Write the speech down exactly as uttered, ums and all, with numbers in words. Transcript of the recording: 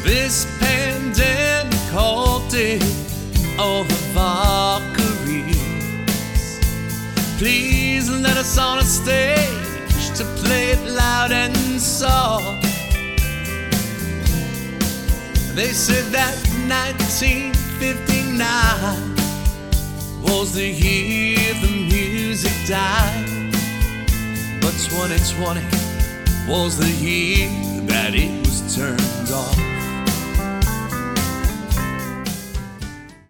This pandemic halted all the Valkyries. Please let us on a stage to play it loud and soft. They said that nineteen fifty-nine was the year the music died, but twenty twenty was the year that it was turned off.